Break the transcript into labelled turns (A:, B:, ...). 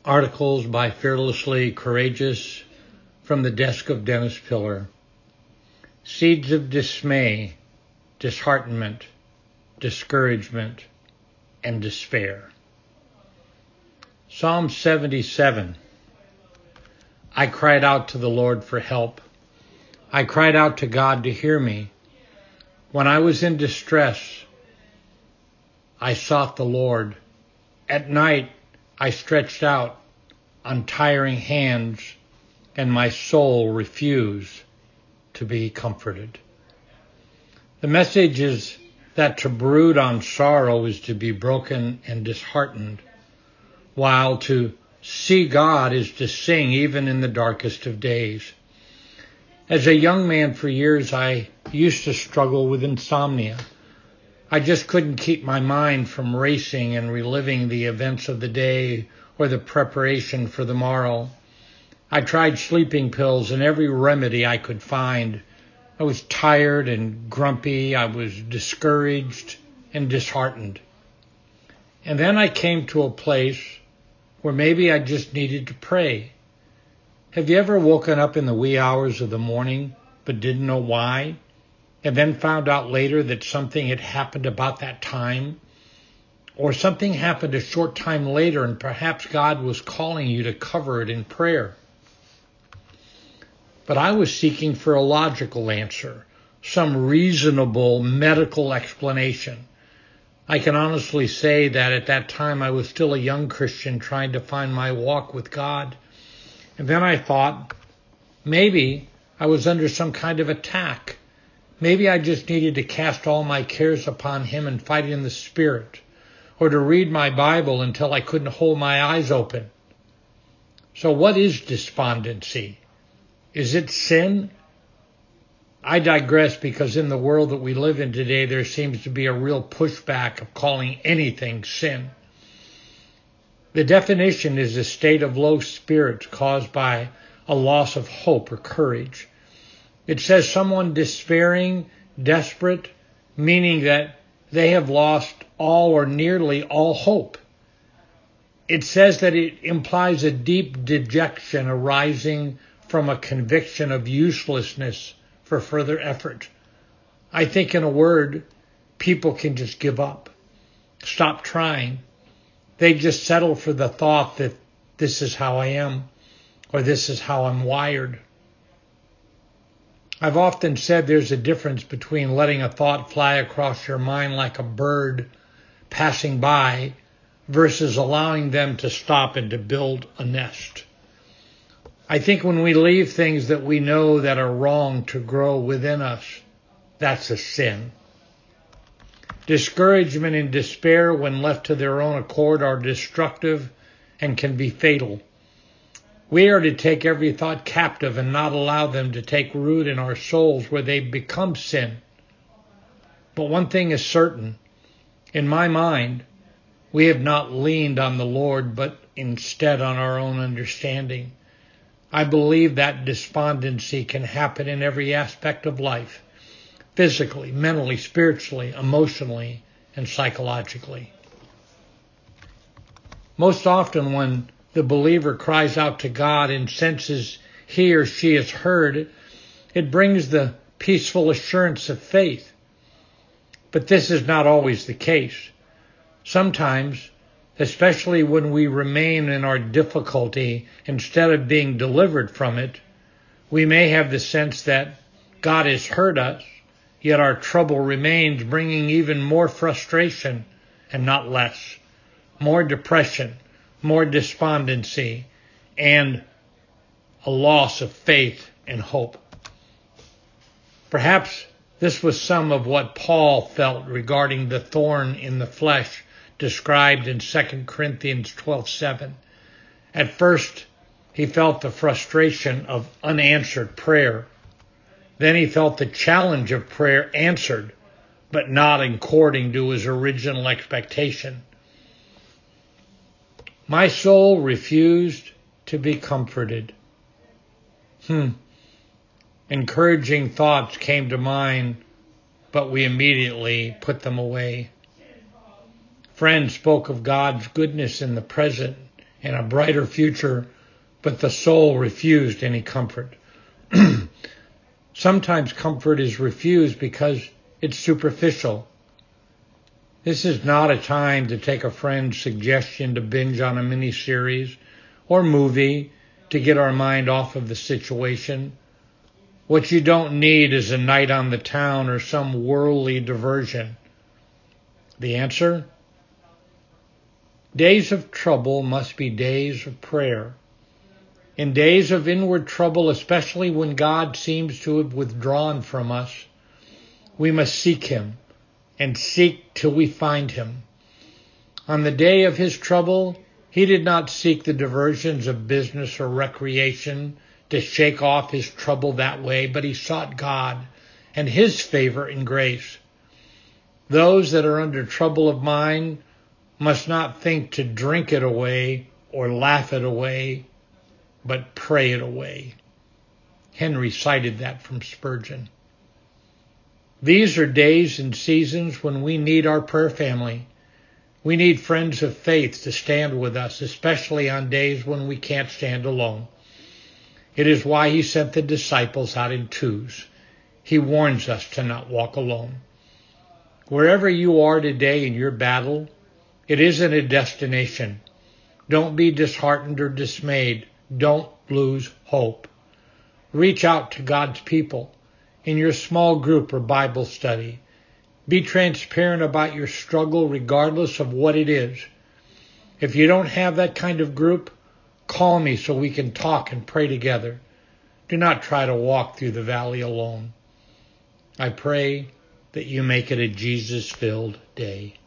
A: Articles by Fearlessly Courageous from the desk of Dennis Pillar. Seeds of dismay, disheartenment, discouragement, and despair. Psalm 77. I cried out to the Lord for help. I cried out to God to hear me. When I was in distress, I sought the Lord. At night, I stretched out untiring hands, and my soul refused to be comforted. The message is that to brood on sorrow is to be broken and disheartened, while to see God is to sing even in the darkest of days. As a young man for years, I used to struggle with insomnia. I just couldn't keep my mind from racing and reliving the events of the day or the preparation for the morrow. I tried sleeping pills and every remedy I could find. I was tired and grumpy. I was discouraged and disheartened. And then I came to a place where maybe I just needed to pray. Have you ever woken up in the wee hours of the morning but didn't know why, and then found out later that something had happened about that time? Or something happened a short time later and perhaps God was calling you to cover it in prayer. But I was seeking for a logical answer, some reasonable medical explanation. I can honestly say that at that time I was still a young Christian trying to find my walk with God. And then I thought, maybe I was under some kind of attack. Maybe I just needed to cast all my cares upon Him and fight in the Spirit, or to read my Bible until I couldn't hold my eyes open. So what is despondency? Is it sin? I digress because in the world that we live in today, there seems to be a real pushback of calling anything sin. The definition is a state of low spirits caused by a loss of hope or courage. It says someone despairing, desperate, meaning that they have lost all or nearly all hope. It says that it implies a deep dejection arising from a conviction of uselessness for further effort. I think, in a word, people can just give up, stop trying. They just settle for the thought that this is how I am, or this is how I'm wired. I've often said there's a difference between letting a thought fly across your mind like a bird passing by versus allowing them to stop and to build a nest. I think when we leave things that we know that are wrong to grow within us, that's a sin. Discouragement and despair, when left to their own accord, are destructive and can be fatal. We are to take every thought captive and not allow them to take root in our souls where they become sin. But one thing is certain. In my mind, we have not leaned on the Lord, but instead on our own understanding. I believe that despondency can happen in every aspect of life, physically, mentally, spiritually, emotionally, and psychologically. Most often when the believer cries out to God and senses he or she is heard, it brings the peaceful assurance of faith. But this is not always the case. Sometimes, especially when we remain in our difficulty instead of being delivered from it, we may have the sense that God has heard us, yet our trouble remains, bringing even more frustration and not less, more depression, more despondency, and a loss of faith and hope. Perhaps this was some of what Paul felt regarding the thorn in the flesh described in 2 Corinthians 12:7. At first, he felt the frustration of unanswered prayer. Then he felt the challenge of prayer answered, but not according to his original expectation. My soul refused to be comforted. Encouraging thoughts came to mind, but we immediately put them away. Friends spoke of God's goodness in the present and a brighter future, but the soul refused any comfort. Sometimes comfort is refused because it's superficial. This is not a time to take a friend's suggestion to binge on a miniseries or movie to get our mind off of the situation. What you don't need is a night on the town or some worldly diversion. The answer? Days of trouble must be days of prayer. In days of inward trouble, especially when God seems to have withdrawn from us, we must seek Him and seek till we find Him. On the day of His trouble, He did not seek the diversions of business or recreation to shake off His trouble that way, but He sought God and His favor and grace. Those that are under trouble of mind must not think to drink it away or laugh it away, but pray it away. Henry cited that from Spurgeon. These are days and seasons when we need our prayer family. We need friends of faith to stand with us, especially on days when we can't stand alone. It is why He sent the disciples out in twos. He warns us to not walk alone. Wherever you are today in your battle, it isn't a destination. Don't be disheartened or dismayed. Don't lose hope. Reach out to God's people in your small group or Bible study. Be transparent about your struggle regardless of what it is. If you don't have that kind of group, call me so we can talk and pray together. Do not try to walk through the valley alone. I pray that you make it a Jesus-filled day.